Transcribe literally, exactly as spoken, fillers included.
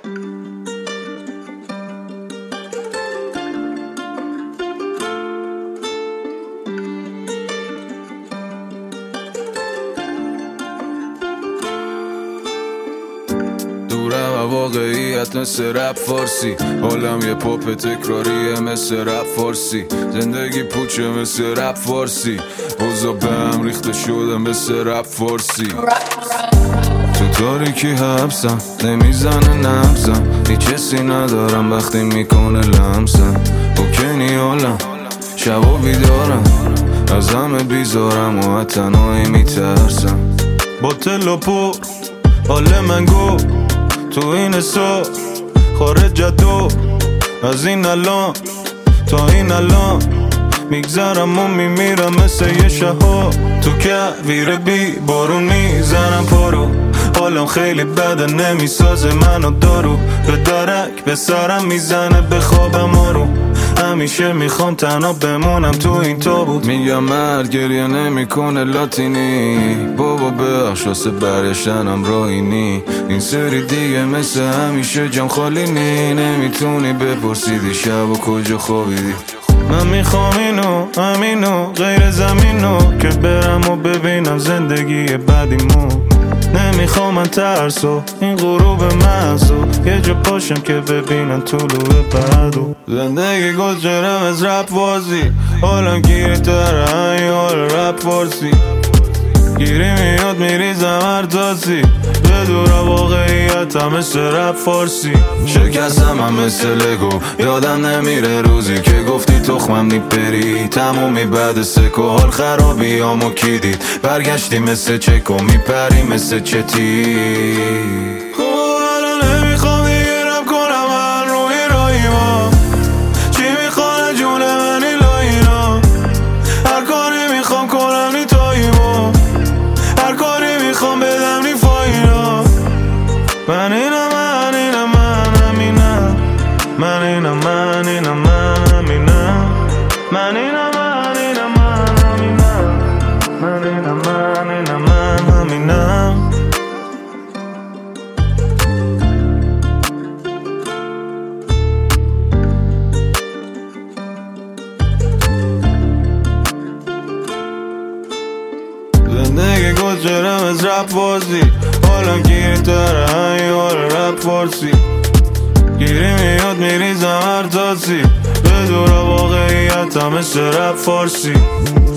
دورم و واقعیت مثل رپ فارسی، حالم یه پاپ تکراریه مثل رپ فارسی، زندگی پوچه مثل رپ فارسی، اوضاع به هم ریخته شده مثل رپ فارسی. تو تاریکی حبسم نمیزنه نبزم، هیچ حسی ندارم وقتی میکنه لمسم. اوکنی حالم شبا بیدارم، از همه بیزارم و تنهایی میترسم. با تل و پر حال من گو تو این سا خارج جدو، از این الان تا این الان میگذرم و میمیرم مثل یه شهاب. تو کویر بی بارونی زنم پارو، حالم خیلی بده نمیسازه منو دارو، به درک به سرم میزنه به خوابم آرو. همیشه میخوام تنها بمونم تو این تابوت، میگم مرد گریه نمیکنه لاتینی، بابا بخش واسه برشتنم راهینی. این سری دیگه مثل همیشه جام خالی نی، نمیتونی بپرسیدی شب و کجا خوابیدی. من میخوام اینو همینو غیر زمینو که برم و ببینم زندگی بعدیمو. نمیخوام من ترسو این غروب محضو، یه جا پاشم که ببینم طلوع بعدو. زندگی گذرم از رپ وازی، حالم گیره تره این حال رپ فارسی. گیری میاد میریزم هر تاسی، به دور واقعیتم مثل رپ فارسی. شکستم هم مثل لگو، یادم نمیره روزی که گفتی تخمم نیپری، تمومی بعد سکو حال خرابی همو کی دید، برگشتی مثل چکو میپری مثل چتی. من اینم من اینم من همینم، من اینم من اینم من همینم، من اینم من اینم من همینم، من اینم من اینم من همینم. زندگی گذرم از رپ وازی، حالم گیره تره این حال رپ فارسی. گیری میاد میریزم هر تاسی، به دور واقعیتم مثل رپ فارسی.